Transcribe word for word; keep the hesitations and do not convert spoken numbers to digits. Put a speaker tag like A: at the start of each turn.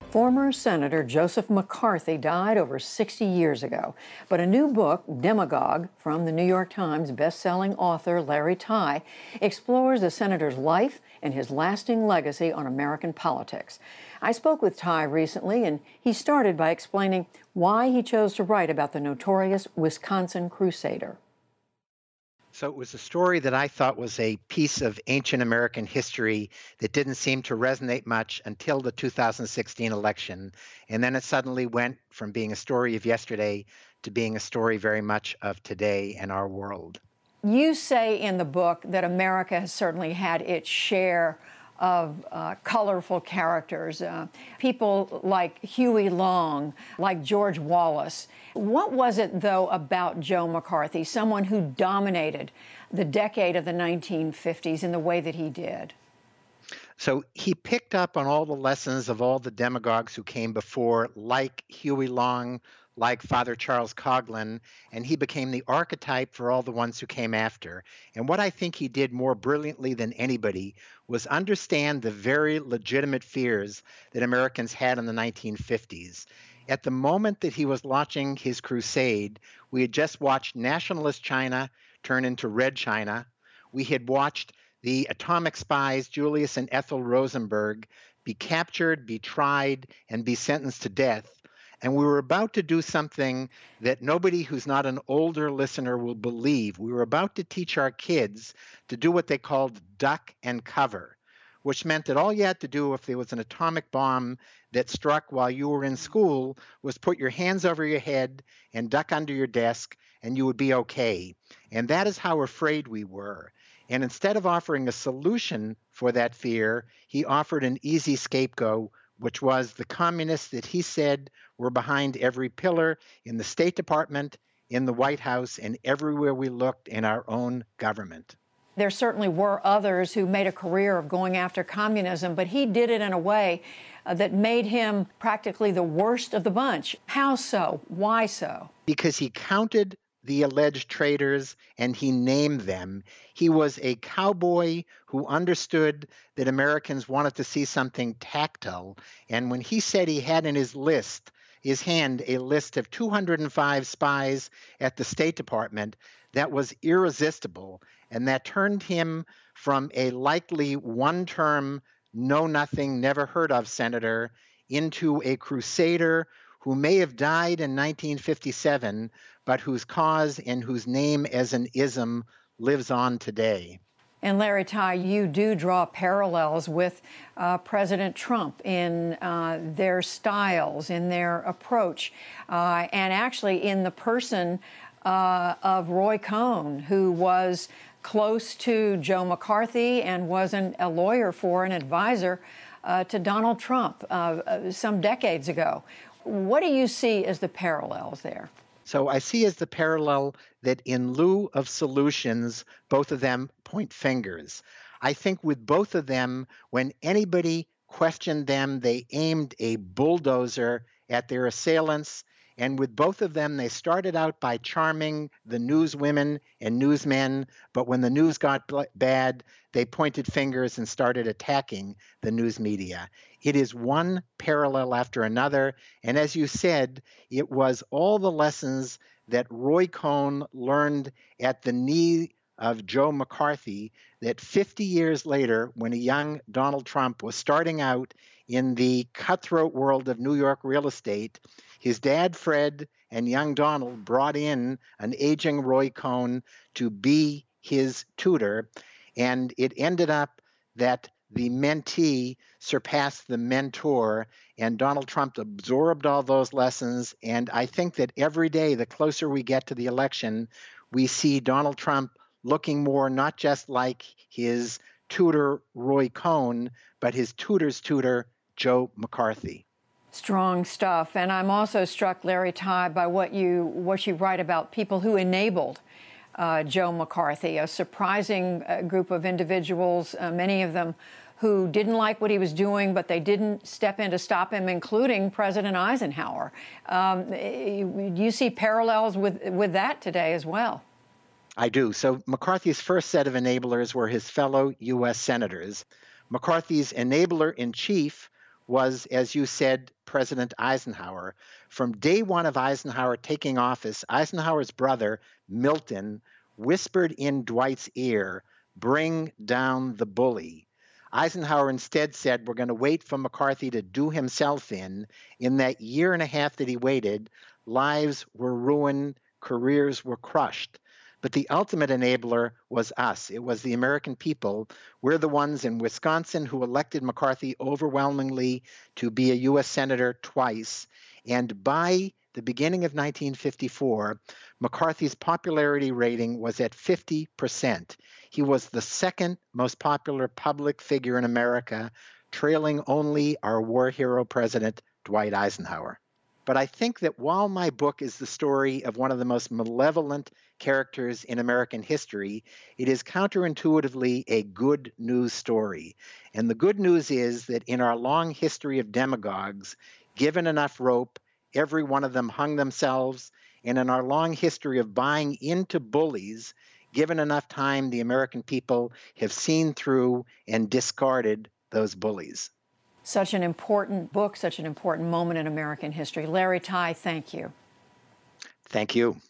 A: Former Senator Joseph McCarthy died over sixty years ago, but a new book, Demagogue, from the New York Times best-selling author Larry Tye, explores the senator's life and his lasting legacy on American politics. I spoke with Tye recently, and he started by explaining why he chose to write about the notorious Wisconsin Crusader.
B: So it was a story that I thought was a piece of ancient American history that didn't seem to resonate much until the two thousand sixteen election. And then it suddenly went from being a story of yesterday to being a story very much of today and our world.
A: You say in the book that America has certainly had its share of uh, colorful characters, uh, people like Huey Long, like George Wallace. What was it, though, about Joe McCarthy, someone who dominated the decade of the nineteen fifties in the way that he did?
B: So he picked up on all the lessons of all the demagogues who came before, like Huey Long, like Father Charles Coughlin, and he became the archetype for all the ones who came after. And what I think he did more brilliantly than anybody was understand the very legitimate fears that Americans had in the nineteen fifties. At the moment that he was launching his crusade, we had just watched nationalist China turn into red China. We had watched the atomic spies, Julius and Ethel Rosenberg, be captured, be tried, and be sentenced to death. And we were about to do something that nobody who's not an older listener will believe. We were about to teach our kids to do what they called duck and cover, which meant that all you had to do if there was an atomic bomb that struck while you were in school was put your hands over your head and duck under your desk, and you would be okay. And that is how afraid we were. And instead of offering a solution for that fear, he offered an easy scapegoat, which was the communists that he said were behind every pillar in the State Department, in the White House, and everywhere we looked in our own government.
A: There certainly were others who made a career of going after communism, but he did it in a way uh, that made him practically the worst of the bunch. How so? Why so?
B: Because he counted the alleged traitors and he named them. He was a cowboy who understood that Americans wanted to see something tactile. And when he said he had in his list, his hand, a list of two hundred five spies at the State Department, that was irresistible. And that turned him from a likely one-term, know-nothing, never-heard-of senator into a crusader who may have died in nineteen fifty-seven, but whose cause and whose name as an ism lives on today.
A: And Larry Tye, you do draw parallels with uh, President Trump in uh, their styles, in their approach, uh, and actually in the person uh, of Roy Cohn, who was close to Joe McCarthy and was an, a lawyer for, an advisor uh, to Donald Trump uh, uh, some decades ago. What do you see as the parallels there?
B: So I see as the parallel that in lieu of solutions, both of them point fingers. I think with both of them, when anybody questioned them, they aimed a bulldozer at their assailants. And with both of them, they started out by charming the newswomen and newsmen, but when the news got bad, they pointed fingers and started attacking the news media. It is one parallel after another, and as you said, it was all the lessons that Roy Cohn learned at the knee of Joe McCarthy that fifty years later, when a young Donald Trump was starting out in the cutthroat world of New York real estate, his dad, Fred, and young Donald brought in an aging Roy Cohn to be his tutor, and it ended up that the mentee surpassed the mentor, and Donald Trump absorbed all those lessons. And I think that every day, the closer we get to the election, we see Donald Trump looking more not just like his tutor, Roy Cohn, but his tutor's tutor, Joe McCarthy.
A: Strong stuff. And I'm also struck, Larry Tye, by what you, what you write about people who enabled uh, Joe McCarthy, a surprising uh, group of individuals, uh, many of them who didn't like what he was doing, but they didn't step in to stop him, including President Eisenhower. Um, you, you see parallels with, with that today as well.
B: I do. So McCarthy's first set of enablers were his fellow U S senators. McCarthy's enabler in chief was, as you said, President Eisenhower. From day one of Eisenhower taking office, Eisenhower's brother, Milton, whispered in Dwight's ear, "Bring down the bully." Eisenhower instead said, "We're going to wait for McCarthy to do himself in." In that year and a half that he waited, lives were ruined, careers were crushed. But the ultimate enabler was us. It was the American people. We're the ones in Wisconsin who elected McCarthy overwhelmingly to be a U S Senator twice. And by the beginning of nineteen fifty-four, McCarthy's popularity rating was at fifty percent. He was the second most popular public figure in America, trailing only our war hero president, Dwight Eisenhower. But I think that while my book is the story of one of the most malevolent characters in American history, it is counterintuitively a good news story. And the good news is that in our long history of demagogues, given enough rope, every one of them hung themselves. And in our long history of buying into bullies, given enough time, the American people have seen through and discarded those bullies.
A: Such an important book, such an important moment in American history. Larry Tye, thank you.
B: Thank you.